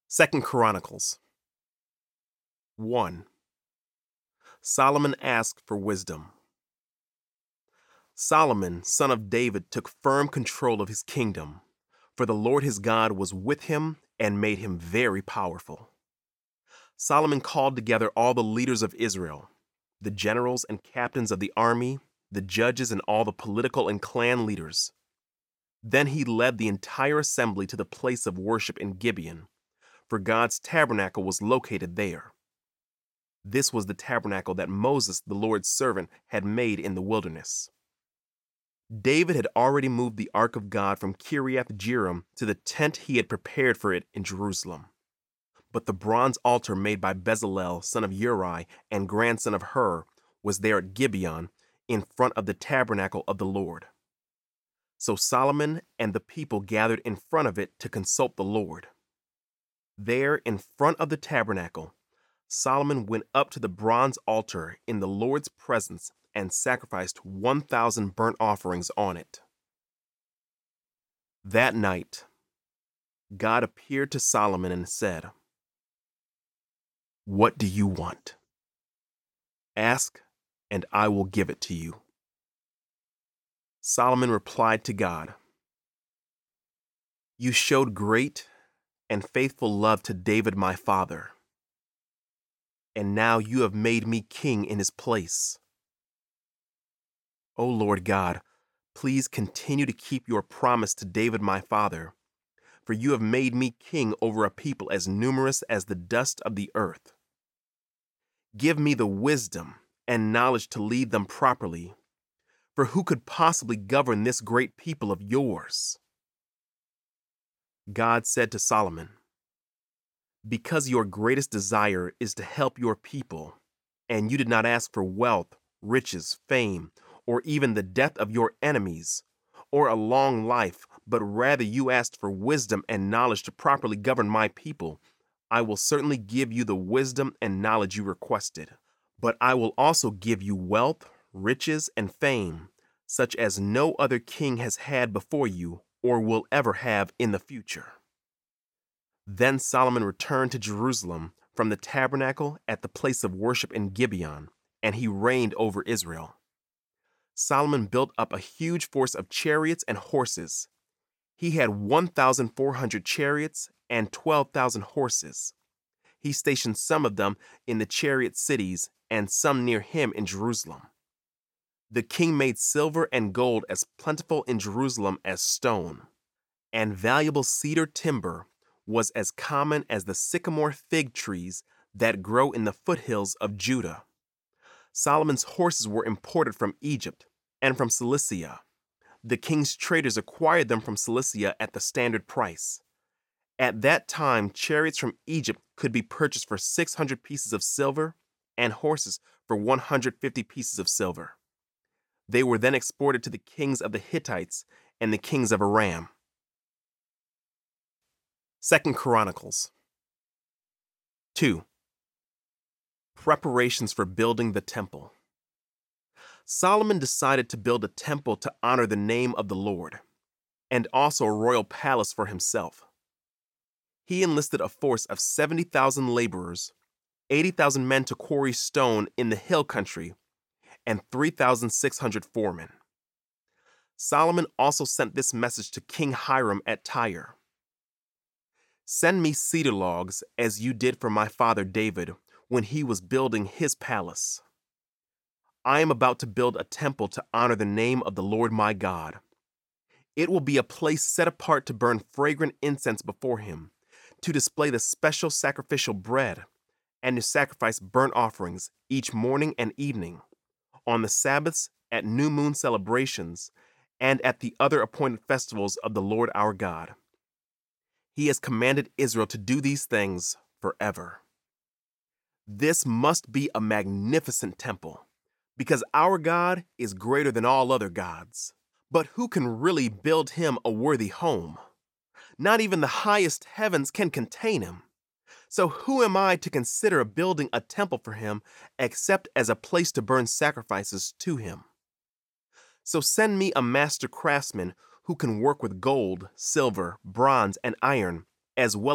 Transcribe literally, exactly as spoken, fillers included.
Second Chronicles one. Solomon asked for wisdom. Solomon, son of David, took firm control of his kingdom, for the Lord his God was with him and made him very powerful. Solomon called together all the leaders of Israel, the generals and captains of the army, the judges, and all the political and clan leaders. Then he led the entire assembly to the place of worship in Gibeon, for God's tabernacle was located there. This was the tabernacle that Moses, the Lord's servant, had made in the wilderness. David had already moved the ark of God from Kiriath-Jearim to the tent he had prepared for it in Jerusalem. But the bronze altar made by Bezalel, son of Uri and grandson of Hur, was there at Gibeon, in front of the tabernacle of the Lord. So Solomon and the people gathered in front of it to consult the Lord. There, in front of the tabernacle, Solomon went up to the bronze altar in the Lord's presence and sacrificed one thousand burnt offerings on it. That night, God appeared to Solomon and said, "What do you want? Ask, and I will give it to you." Solomon replied to God, "You showed great and faithful love to David my father, and now you have made me king in his place. O Lord God, please continue to keep your promise to David my father, for you have made me king over a people as numerous as the dust of the earth. Give me the wisdom and knowledge to lead them properly, for who could possibly govern this great people of yours?" God said to Solomon, "Because your greatest desire is to help your people, and you did not ask for wealth, riches, fame, or even the death of your enemies, or a long life, but rather you asked for wisdom and knowledge to properly govern my people, I will certainly give you the wisdom and knowledge you requested. But I will also give you wealth, riches, and fame, such as no other king has had before you or will ever have in the future." Then Solomon returned to Jerusalem from the tabernacle at the place of worship in Gibeon, and he reigned over Israel. Solomon built up a huge force of chariots and horses. He had one thousand four hundred chariots and twelve thousand horses. He stationed some of them in the chariot cities and some near him in Jerusalem. The king made silver and gold as plentiful in Jerusalem as stone, and valuable cedar timber was as common as the sycamore fig trees that grow in the foothills of Judah. Solomon's horses were imported from Egypt and from Cilicia. The king's traders acquired them from Cilicia at the standard price. At that time, chariots from Egypt could be purchased for six hundred pieces of silver and horses for one hundred fifty pieces of silver. They were then exported to the kings of the Hittites and the kings of Aram. Second Chronicles two. Preparations for building the temple. Solomon decided to build a temple to honor the name of the Lord, and also a royal palace for himself. He enlisted a force of seventy thousand laborers, eighty thousand men to quarry stone in the hill country, and three thousand six hundred foremen. Solomon also sent this message to King Hiram at Tyre: "Send me cedar logs as you did for my father David when he was building his palace. I am about to build a temple to honor the name of the Lord my God. It will be a place set apart to burn fragrant incense before him, to display the special sacrificial bread, and to sacrifice burnt offerings each morning and evening, on the Sabbaths, at new moon celebrations, and at the other appointed festivals of the Lord our God. He has commanded Israel to do these things forever. This must be a magnificent temple, because our God is greater than all other gods. But who can really build him a worthy home? Not even the highest heavens can contain him. So who am I to consider building a temple for him except as a place to burn sacrifices to him? So send me a master craftsman who can work with gold, silver, bronze, and iron, as well